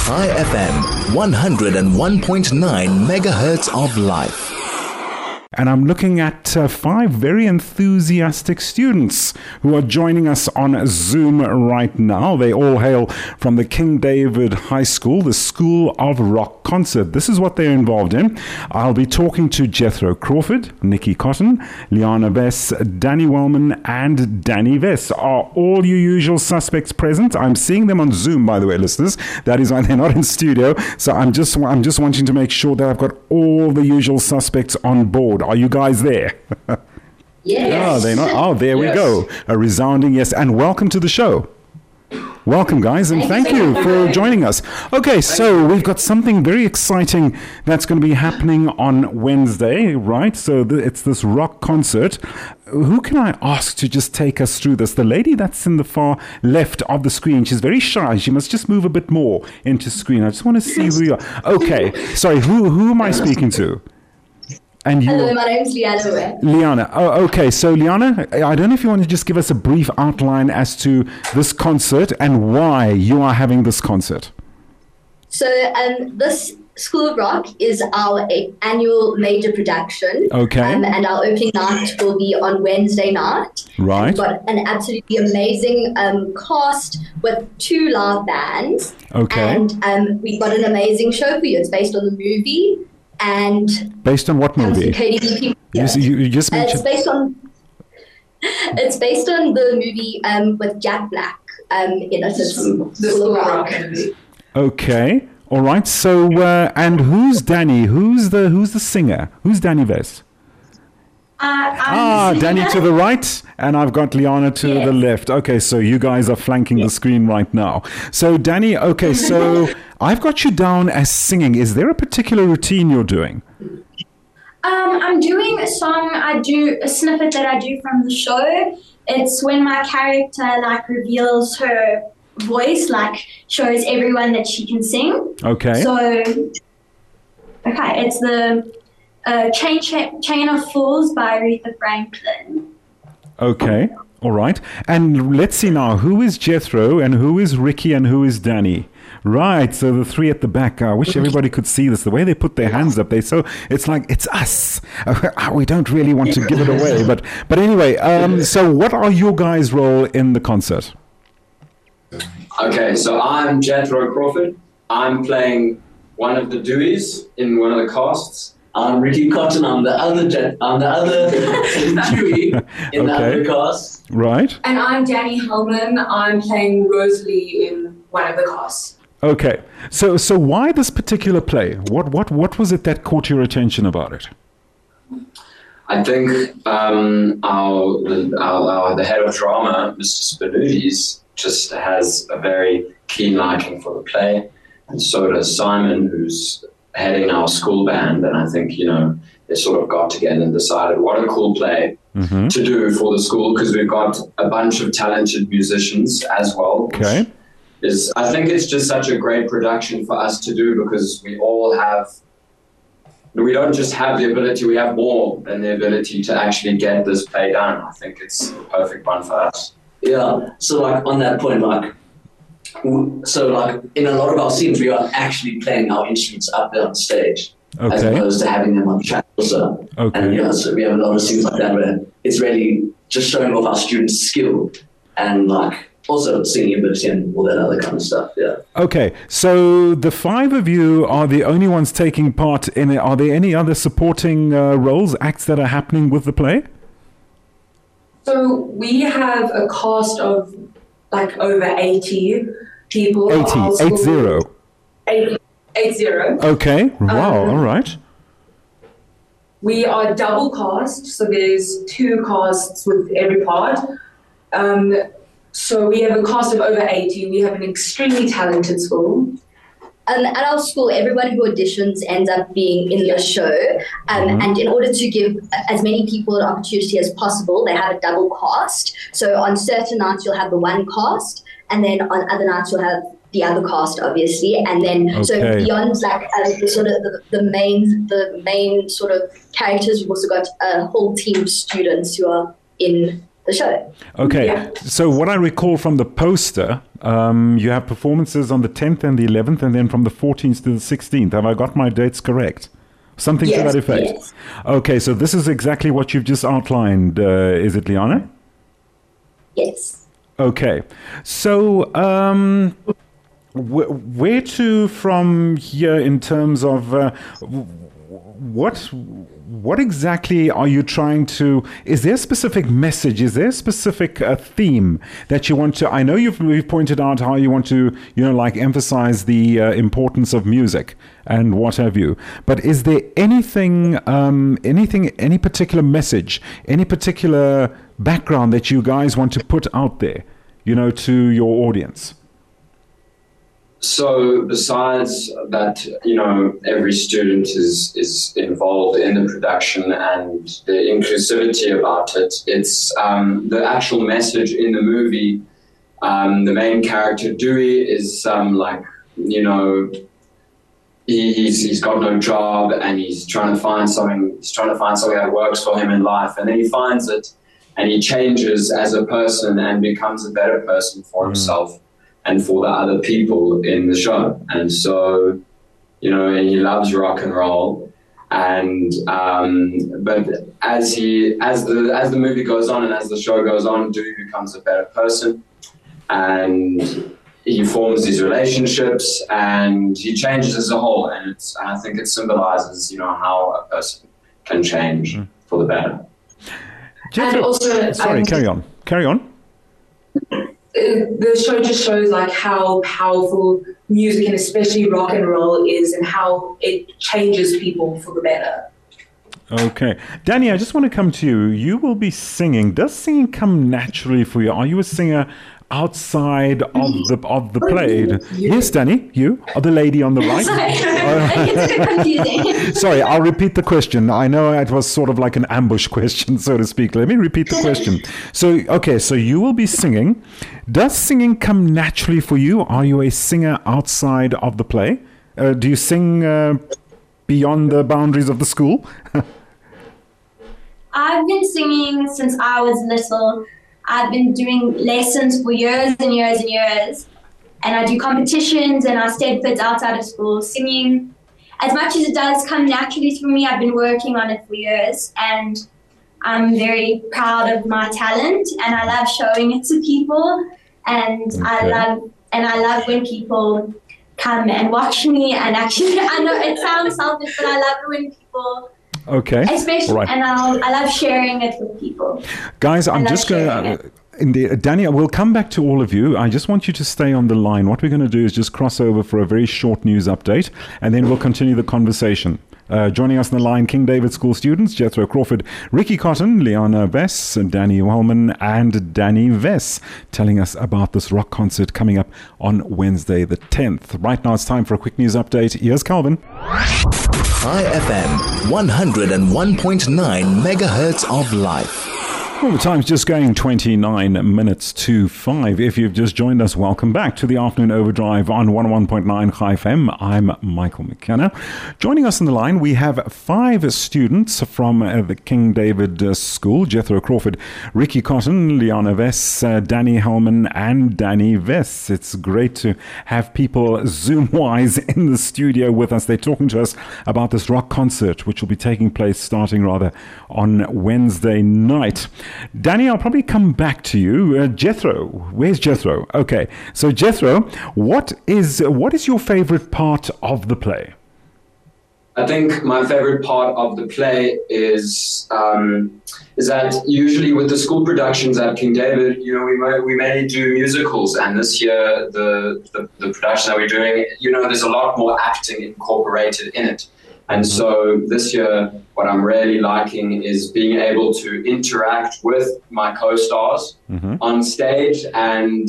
Chai FM, 101.9 megahertz of life. And I'm looking at 5 very enthusiastic students who are joining us on Zoom right now. They all hail from the King David High School, the School of Rock Concert. This is what they're involved in. I'll be talking to Jethro Crawford, Nikki Cotton, Liana Vess, Danny Wellman, and Danny Vess. Are all your usual suspects present? I'm seeing them on Zoom, by the way, listeners. That is why they're not in studio. So I'm just wanting to make sure that I've got all the usual suspects on board. Are you guys there? Yes. Oh, they're not. Oh, there we go. A resounding yes. And welcome to the show. Welcome, guys, and thank you for joining us. Okay, so we've got something very exciting that's going to be happening on Wednesday, right? So it's this rock concert. Who can I ask to just take us through this? The lady that's in the far left of the screen, she's very shy. She must just move a bit more into screen. I just want to see who you are. Okay, sorry, who am I speaking to? And you, hello, my name's Liana. Liana. Oh, okay. So, Liana, I don't know if you want to just give us a brief outline as to this concert and why you are having this concert. So, this School of Rock is our annual major production. Okay. And our opening night will be on Wednesday night. Right. We've got an absolutely amazing cast with 2 live bands. Okay. And we've got an amazing show for you. It's based on the movie. And based on what movie? KDB. You just mentioned. It's based on the movie with Jack Black in it. It's the School of Rock. Okay, all right. So and who's Danny? Who's the singer? Who's Danny Vess? Danny to the right, and I've got Liana to the left. Okay, so you guys are flanking the screen right now. So Danny, okay, so I've got you down as singing. Is there a particular routine you're doing? I'm doing a song. I do a snippet that I do from the show. It's when my character reveals her voice, shows everyone that she can sing. Okay. So, it's the Chain of Fools by Aretha Franklin. Okay, all right. And let's see now, who is Jethro and who is Ricky and who is Danny? Right, so the 3 at the back. I wish everybody could see this. The way they put their hands up, it's like, it's us. We don't really want to give it away. But anyway, so what are your guys' role in the concert? Okay, so I'm Jethro Crawford. I'm playing one of the Deweys in one of the casts. I'm Ricky Cotton. I'm the other Dewey in the other cast. Right. And I'm Danny Hellman. I'm playing Rosalie in one of the casts. Okay. So why this particular play? What was it that caught your attention about it? I think the head of drama, Mr. Spanutis, just has a very keen liking for the play, and so does Simon, who's heading our school band. And I think, they sort of got together and decided what a cool play to do for the school, because we've got a bunch of talented musicians as well. Okay. I think it's just such a great production for us to do, because we don't just have the ability, we have more than the ability to actually get this play done. I think it's the perfect one for us. Yeah, so on that point, in a lot of our scenes, we are actually playing our instruments up there on stage, as opposed to having them on track also. Okay. And so we have a lot of scenes like that where it's really just showing off our students' skill and also singing ability and all that other kind of stuff. Yeah. Okay, so the 5 of you are the only ones taking part in it. Are there any other supporting roles, acts that are happening with the play? So we have a cast of over 80 people. 80. 80. Okay, wow, all right. We are double cast, so there's 2 casts with every part. So we have a cast of over 80. We have an extremely talented school. At our school, everyone who auditions ends up being in the show. And in order to give as many people an opportunity as possible, they have a double cast. So on certain nights, you'll have the one cast, and then on other nights, you'll have the other cast, obviously. And then, so beyond the main sort of characters, we've also got a whole team of students who are in the show. Okay, so what I recall from the poster, You have performances on the 10th and the 11th, and then from the 14th to the 16th. Have I got my dates correct? Something to that effect. Yes. Okay, so this is exactly what you've just outlined, is it, Liana? Yes. Okay, so where to from here in terms of what exactly are you trying to? Is there a specific message? Is there a specific theme that you want to? I know you've pointed out how you want to, like emphasize the importance of music and what have you. But is there anything, any particular message, any particular background that you guys want to put out there, to your audience? So besides that, every student is involved in the production and the inclusivity about it, it's the actual message in the movie. The main character, Dewey, is he's got no job and he's trying to find something. He's trying to find something that works for him in life, and then he finds it, and he changes as a person and becomes a better person for himself and for the other people in the show. And so, and he loves rock and roll. And but as the movie goes on and as the show goes on, Dewey becomes a better person, and he forms these relationships and he changes as a whole. And I think it symbolizes, how a person can change for the better. And also, sorry, carry on. The show just shows how powerful music and especially rock and roll is, and how it changes people for the better. Okay. Danny, I just want to come to you. You will be singing. Does singing come naturally for you? Are you a singer outside of the play? Yes, Danny, you are the lady on the right. It's a bit confusing. Sorry, I'll repeat the question. I know it was sort of like an ambush question, so to speak. Let me repeat the question. So you will be singing. Does singing come naturally for you? Are you a singer outside of the play? Do you sing beyond the boundaries of the school? I've been singing since I was little. I've been doing lessons for years and years and years. And I do competitions and I stayed kids outside of school singing. As much as it does come naturally for me, I've been working on it for years. And I'm very proud of my talent and I love showing it to people. And I love when people come and watch me. And actually, I know it sounds selfish, but I love it when people... Okay. Especially, right. And I love sharing it with people. Guys, I'm just going to... Danny, we'll come back to all of you. I just want you to stay on the line. What we're going to do is just cross over for a very short news update, and then we'll continue the conversation. Joining us on the line, King David School students, Jethro Crawford, Ricky Cotton, Liana Vess, Danny Wellman, and Danny Vess, telling us about this rock concert coming up on Wednesday the 10th. Right now it's time for a quick news update. Here's Calvin. High FM, 101.9 megahertz of life. Well, the time's just going 29 minutes to 5. If you've just joined us, welcome back to the Afternoon Overdrive on 101.9 High FM. I'm Michael McKenna. Joining us on the line, we have 5 students from the King David School: Jethro Crawford, Ricky Cotton, Liana Vess, Danny Hellman, and Danny Vess. It's great to have people Zoom-wise in the studio with us. They're talking to us about this rock concert, which will be taking place starting on Wednesday night. Danny, I'll probably come back to you. Jethro, where's Jethro? Okay, so Jethro, what is your favorite part of the play? I think my favorite part of the play is that usually with the school productions at King David, we mainly do musicals, and this year the production that we're doing, there's a lot more acting incorporated in it. And so this year, what I'm really liking is being able to interact with my co-stars on stage. And,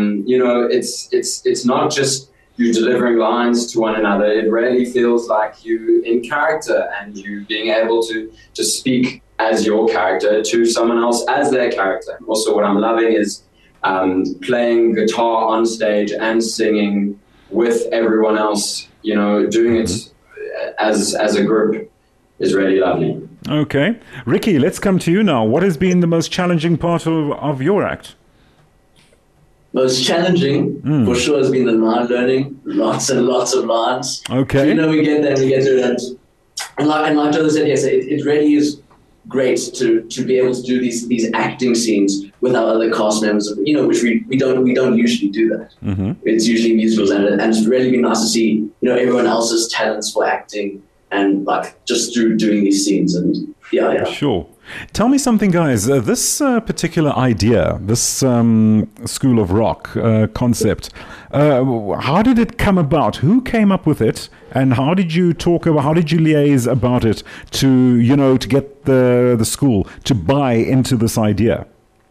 it's not just you delivering lines to one another. It really feels like you in character and you being able to speak as your character to someone else as their character. Also, what I'm loving is playing guitar on stage and singing with everyone else, doing it as a group is really lovely. Okay. Ricky, let's come to you now. What has been the most challenging part of your act? most challenging for sure has been the line learning. Lots and lots of lines. Okay. You know, we get there and we get to it. And like Joe said, yes, it really is great to be able to do these acting scenes with our other cast members, you know, which we don't usually do that. Mm-hmm. It's usually musicals, and it's really been nice to see, you know, everyone else's talents for acting and like just through doing these scenes. And yeah. Sure. Tell me something, guys. This particular idea, this School of Rock concept, how did it come about? Who came up with it, and how did you liaise about it to get the school to buy into this idea?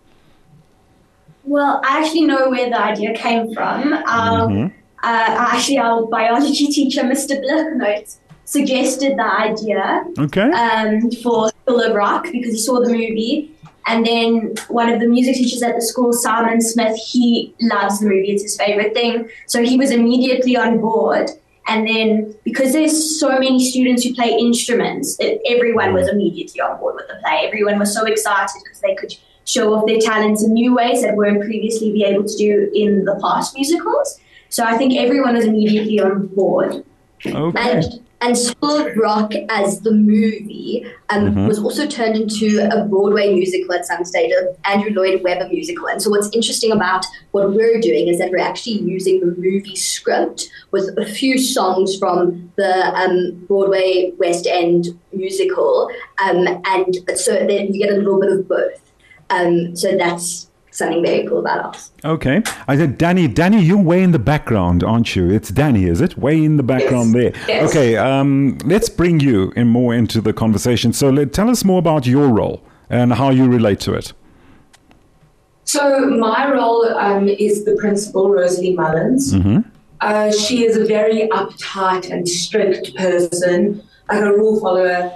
Well, I actually know where the idea came from. Actually, our biology teacher, Mr. Blicknote, suggested the idea for School of Rock because he saw the movie. And then one of the music teachers at the school, Simon Smith, he loves the movie. It's his favorite thing. So he was immediately on board. And then because there's so many students who play instruments, everyone was immediately on board with the play. Everyone was so excited because they could show off their talents in new ways that weren't previously be able to do in the past musicals. So I think everyone was immediately on board. Okay. And School of Rock as the movie was also turned into a Broadway musical at some stage, an Andrew Lloyd Webber musical. And so what's interesting about what we're doing is that we're actually using the movie script with a few songs from the Broadway West End musical. And so that you get a little bit of both. So that's something very cool about us. Okay. I said, Danny, you're way in the background, aren't you? It's Danny, is it? Way in the background there. Yes. Okay. Let's bring you more into the conversation. So tell us more about your role and how you relate to it. So my role is the principal, Rosalie Mullins. Mm-hmm. She is a very uptight and strict person, like a rule follower.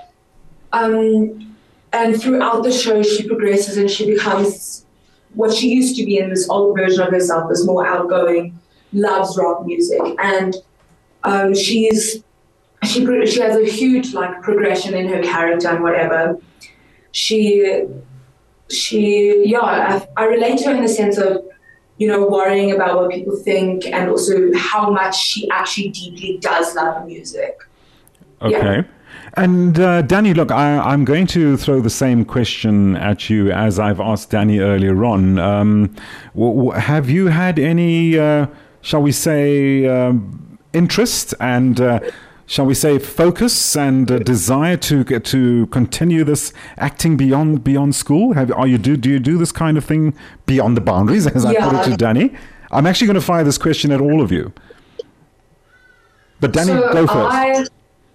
And throughout the show, she progresses and she becomes what she used to be in this old version of herself, this more outgoing, loves rock music. And she has a huge like progression in her character and whatever. I relate to her in the sense of, you know, worrying about what people think and also how much she actually deeply does love music. Okay. Yeah. And Danny, look, I'm going to throw the same question at you as I've asked Danny earlier on. Have you had any, shall we say, interest and, shall we say, focus and desire to continue this acting beyond school? Do you do this kind of thing beyond the boundaries, as I put it to Danny? I'm actually going to fire this question at all of you. But Danny, go first.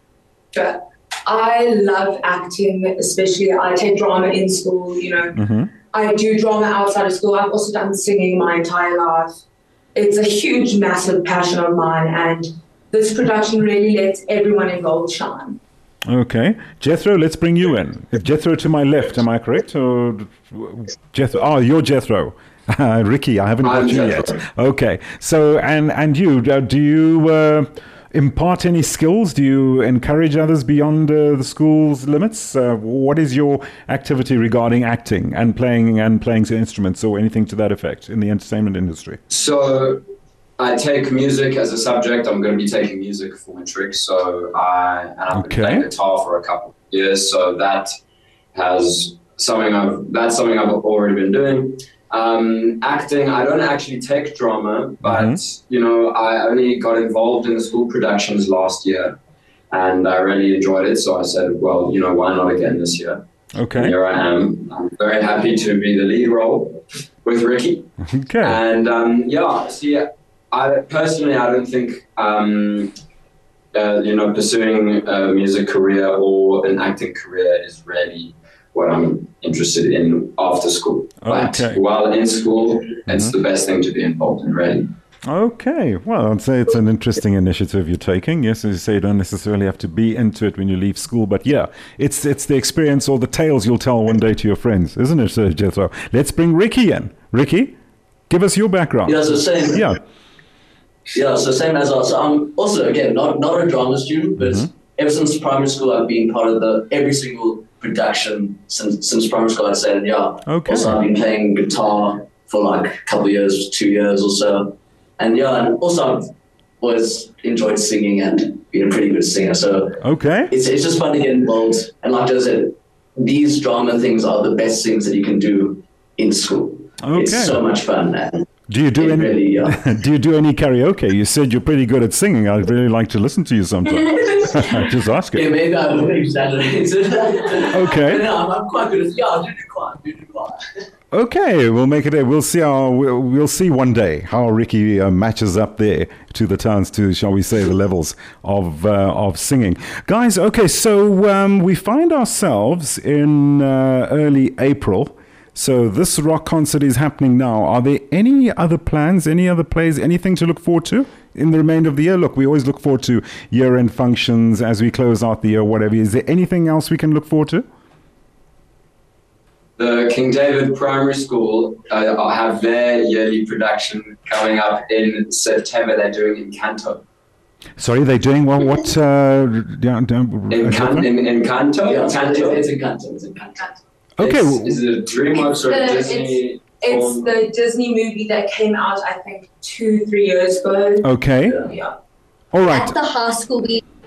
I love acting, especially I take drama in school, you know. Mm-hmm. I do drama outside of school. I've also done singing my entire life. It's a huge, massive passion of mine, and this production really lets everyone involved shine. Okay. Jethro, let's bring you in. Jethro to my left, am I correct? Or Jethro? Oh, you're Jethro. Ricky, I haven't got you yet. Okay. So, and you, do you impart any skills? Do you encourage others beyond the school's limits? What is your activity regarding acting and playing instruments or anything to that effect in the entertainment industry? So I take music as a subject. I'm going to be taking music for matric. So I've been playing guitar for a couple of years. So that's something I've already been doing. Acting, I don't actually take drama, but you know, I only got involved in the school productions last year, and I really enjoyed it. So I said, well, you know, why not again this year? Okay. And here I am. I'm very happy to be the lead role with Ricky. Okay. And I don't think you know, pursuing a music career or an acting career is really what I'm interested in after school. But while in school, it's the best thing to be involved in, really. Okay. Well, I'd say it's an interesting initiative you're taking. Yes, as you say, you don't necessarily have to be into it when you leave school. But yeah, it's the experience or the tales you'll tell one day to your friends, isn't it, Jethro? Let's bring Ricky in. Ricky, give us your background. Yeah, so same. So same as us. So I'm also, again, not a drama student, but ever since primary school, I've been part of every single production since primary school, I'd say. And also I've been playing guitar for like a couple of years, 2 years or so. And yeah, and also I've always enjoyed singing and being a pretty good singer. So Okay. it's just fun to get involved. And like Joe said, these drama things are the best things that you can do in school. Okay. It's so much fun. And Do you do it any? really, Do you do any karaoke? You said you're pretty good at singing. I'd really like to listen to you sometime. Just ask yeah, it. maybe I will exaggerate it. Okay. But no, I'm quite good at I do choir. Okay, we'll make it. We'll see how. We'll see one day how Ricky matches up there to the towns, to, shall we say, the levels of singing. Guys, okay, so we find ourselves in early April. So this rock concert is happening now. Are there any other plans, any other plays, anything to look forward to in the remainder of the year? Look, we always look forward to year-end functions as we close out the year, whatever. Is there anything else we can look forward to? The King David Primary School have their yearly production coming up in September. They're doing Encanto. Sorry, they're doing well. What? Encanto? Yeah, Encanto. it's Encanto. It's Encanto. Okay. Is it a DreamWorks or a Disney? It's the Disney movie that came out, I think, 2-3 years ago. Okay. Yeah. All right. At the high school,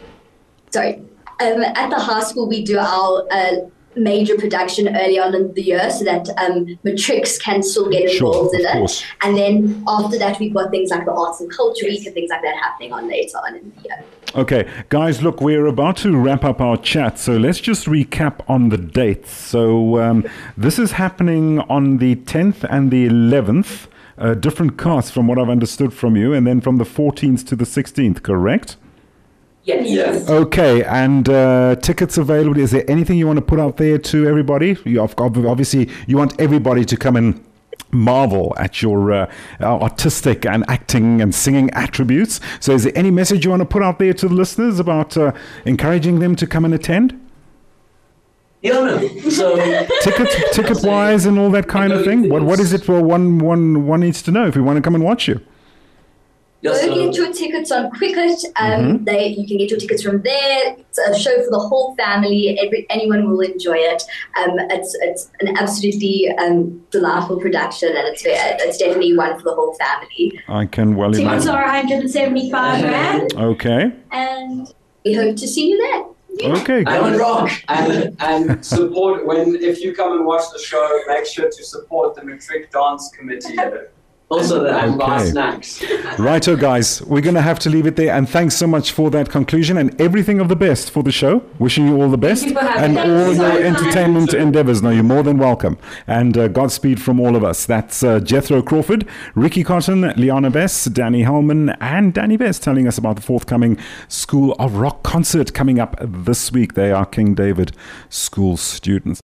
at the high school we do our major production early on in the year so that matrics can still get involved in it. And then after that, we've got things like the Arts and Culture Week and things like that happening on later on in the year. Okay, guys, look, we're about to wrap up our chat, so let's just recap on the dates. So this is happening on the 10th and the 11th, different casts from what I've understood from you, and then from the 14th to the 16th, correct? Yes. Okay, and tickets available. Is there anything you want to put out there to everybody? Obviously, you want everybody to come and marvel at your artistic and acting and singing attributes. So is there any message you want to put out there to the listeners about encouraging them to come and attend? Yeah, no. So Ticket wise and all that kind of thing. What is it for one needs to know if we want to come and watch you? yeah, Go so get your tickets on Quicket. You can get your tickets from there. It's a show for the whole family. Anyone will enjoy it. It's an absolutely delightful production, and it's definitely one for the whole family. I can well Tickets imagine. are 175 rand, Okay. and We hope to see you there. Okay. I would rock. And support, if you come and watch the show, make sure to support the Matric Dance Committee. Also that. And buy Okay. snacks. Righto, guys. We're going to have to leave it there. And thanks so much for that conclusion and everything of the best for the show. Wishing you all the best you for having and us. all Thank your you. entertainment endeavors. No, you're more than welcome. And Godspeed from all of us. That's Jethro Crawford, Ricky Cotton, Liana Bess, Danny Hellman, and Danny Bess telling us about the forthcoming School of Rock concert coming up this week. They are King David School students.